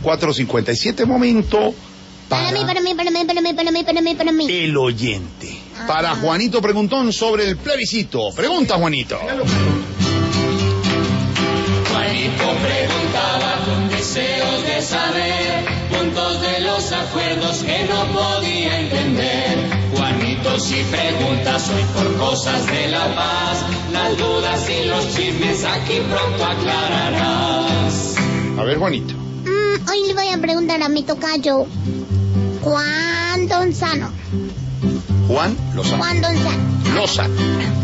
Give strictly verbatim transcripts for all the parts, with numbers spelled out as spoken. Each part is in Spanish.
cuatro cincuenta y siete. Momento para... Para mí, para mí, para mí, para mí, para mí, para mí. El oyente. Ah. Para Juanito Preguntón sobre el plebiscito. Pregunta, Juanito. Juanito preguntaba con deseos de saber puntos de los acuerdos que no podía entender. Juanito, si preguntas hoy por cosas de la paz, las dudas y los chismes aquí pronto aclararás. A ver, Juanito. Mm, hoy le voy a preguntar a mi tocayo Juan Donzano. Juan Lozano. Juan Donzano. Lozano.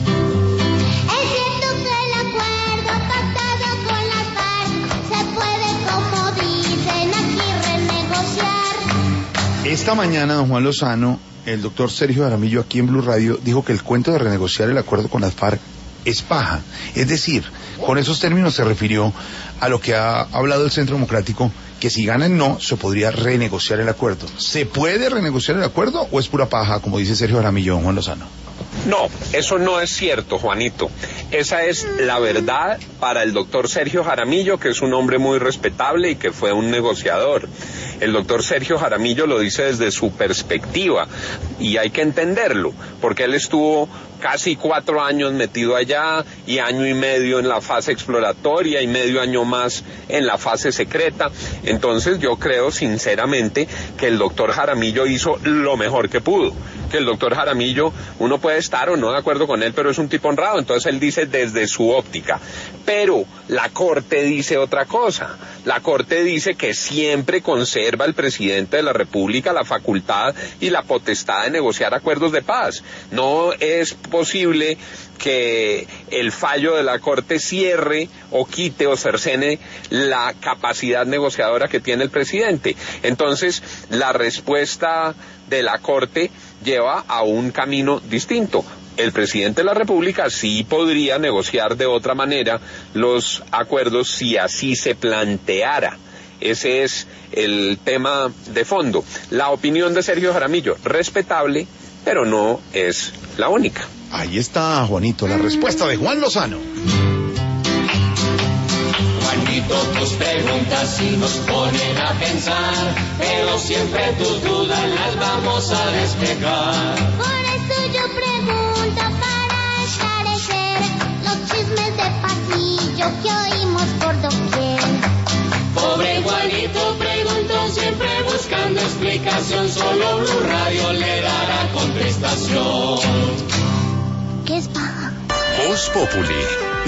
¿Es cierto que el acuerdo pactado con las FARC se puede, como dicen aquí, renegociar? Esta mañana, don Juan Lozano, el doctor Sergio Jaramillo aquí en Blue Radio dijo que el cuento de renegociar el acuerdo con las FARC es paja. Es decir, con esos términos se refirió a lo que ha hablado el Centro Democrático, que si gana el no, se podría renegociar el acuerdo. ¿Se puede renegociar el acuerdo o es pura paja, como dice Sergio Jaramillo, don Juan Lozano? No, eso no es cierto, Juanito. Esa es la verdad para el doctor Sergio Jaramillo, que es un hombre muy respetable y que fue un negociador. El doctor Sergio Jaramillo lo dice desde su perspectiva y hay que entenderlo, porque él estuvo casi cuatro años metido allá y año y medio en la fase exploratoria y medio año más en la fase secreta. Entonces yo creo sinceramente que el doctor Jaramillo hizo lo mejor que pudo. Que el doctor Jaramillo, uno puede estar o no de acuerdo con él, pero es un tipo honrado, entonces él dice desde su óptica. Pero la Corte dice otra cosa. La Corte dice que siempre conserva el presidente de la República la facultad y la potestad de negociar acuerdos de paz. No es posible que el fallo de la Corte cierre o quite o cercene la capacidad negociadora que tiene el presidente. Entonces, la respuesta de la Corte lleva a un camino distinto. El presidente de la República sí podría negociar de otra manera los acuerdos si así se planteara. Ese es el tema de fondo. La opinión de Sergio Jaramillo, respetable, pero no es la única. Ahí está, Juanito, la respuesta de Juan Lozano. Juanito, tus preguntas sí nos ponen a pensar, pero siempre tus dudas las vamos a despejar. Por eso yo pregunto para esclarecer los chismes de pasillo que oímos por doquier. Pobre Juanito preguntó, siempre buscando explicación, solo Blue Radio le dará contestación. ¿Qué es paja? Voz Populi.